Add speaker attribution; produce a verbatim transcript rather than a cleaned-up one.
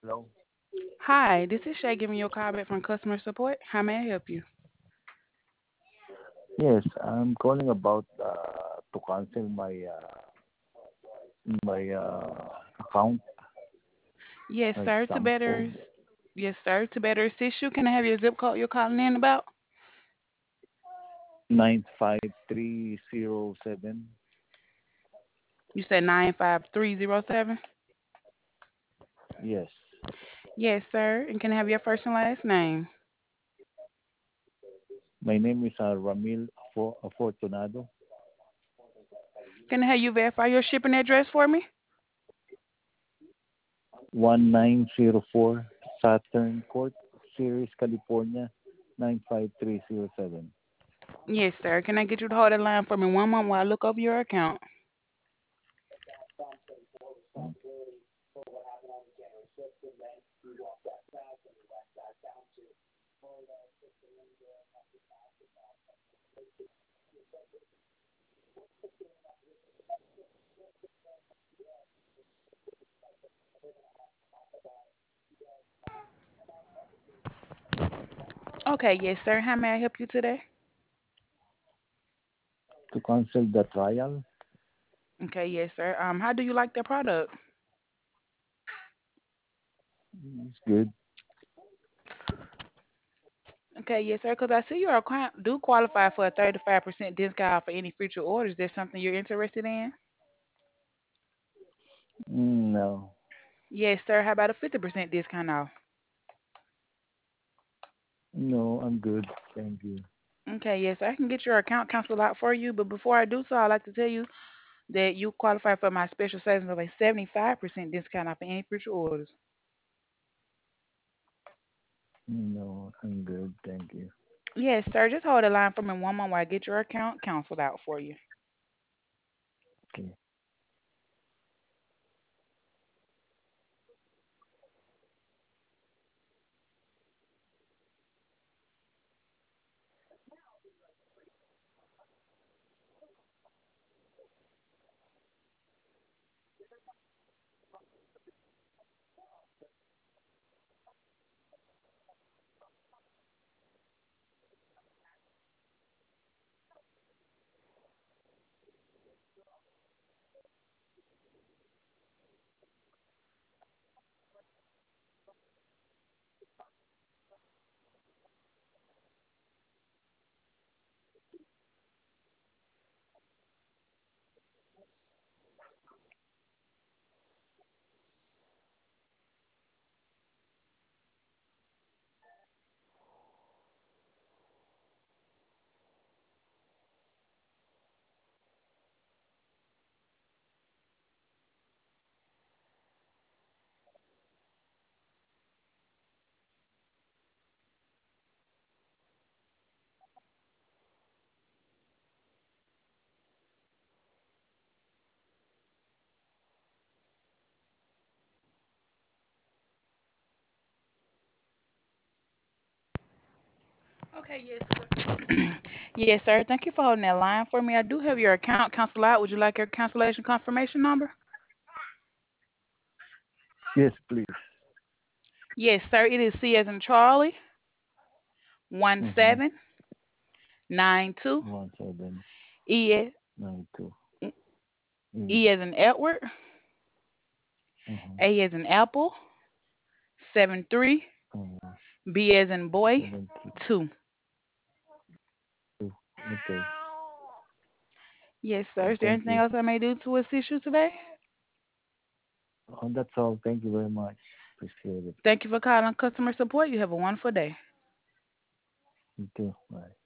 Speaker 1: Hello.
Speaker 2: Hi, this is Shay giving you a call back from customer support. How may I help you?
Speaker 1: Yes, I'm calling about uh, to cancel my uh, my uh, account.
Speaker 2: Yes,
Speaker 1: My
Speaker 2: sir. To
Speaker 1: example,
Speaker 2: better, yes, sir. To better assist you, can I have your zip code you're calling in about?
Speaker 1: nine five three zero seven.
Speaker 2: You said nine five three zero seven.
Speaker 1: Yes,
Speaker 2: Yes, sir. And can I have your first and last name?
Speaker 1: my name is uh, Ramil Afo- Afortunado.
Speaker 2: Can I have you verify your shipping address for me?
Speaker 1: One nine zero four Saturn Court, Ceres, California, nine five three zero seven.
Speaker 2: Yes, sir. Can I get you to hold the line for me one moment while I look over your account? Okay, yes, sir. How may I help you today?
Speaker 1: To cancel the trial.
Speaker 2: Okay, yes, sir. Um, how do you like the product?
Speaker 1: It's good.
Speaker 2: Okay, yes, sir. Because I see your account do qualify for a thirty-five percent discount for any future orders. Is there something you're interested in?
Speaker 1: Mm, no,
Speaker 2: Yes, sir. How about a fifty percent discount off?
Speaker 1: no, I'm good. Thank you.
Speaker 2: Okay, yes, I can get your account canceled out for you. But before I do so, I'd like to tell you that you qualify for my special savings of a seventy-five percent discount off any future orders.
Speaker 1: No, I'm good. Thank you.
Speaker 2: Yes, sir. Just hold the line for me one moment while I get your account canceled out for you.
Speaker 1: Okay.
Speaker 2: Okay, yes, sir. Yes, sir. Thank you for holding that line for me. I do have your account canceled out. Would you like your cancellation confirmation number?
Speaker 1: Yes, please.
Speaker 2: Yes, sir. It is C as in Charlie, one
Speaker 1: Mm-hmm.
Speaker 2: seven nine two
Speaker 1: One seven
Speaker 2: E as,
Speaker 1: nine two eight.
Speaker 2: E as in Edward,
Speaker 1: Mm-hmm.
Speaker 2: A as in Apple, seven three,
Speaker 1: Uh,
Speaker 2: B as in boy,
Speaker 1: seven three
Speaker 2: two.
Speaker 1: two. Okay.
Speaker 2: Yes, sir.
Speaker 1: Okay.
Speaker 2: Is there
Speaker 1: Thank
Speaker 2: anything
Speaker 1: you.
Speaker 2: else I may do to assist you today?
Speaker 1: Oh, that's all. Thank you very much. Appreciate it.
Speaker 2: Thank you for calling customer support. You have a wonderful day.
Speaker 1: You too. Bye.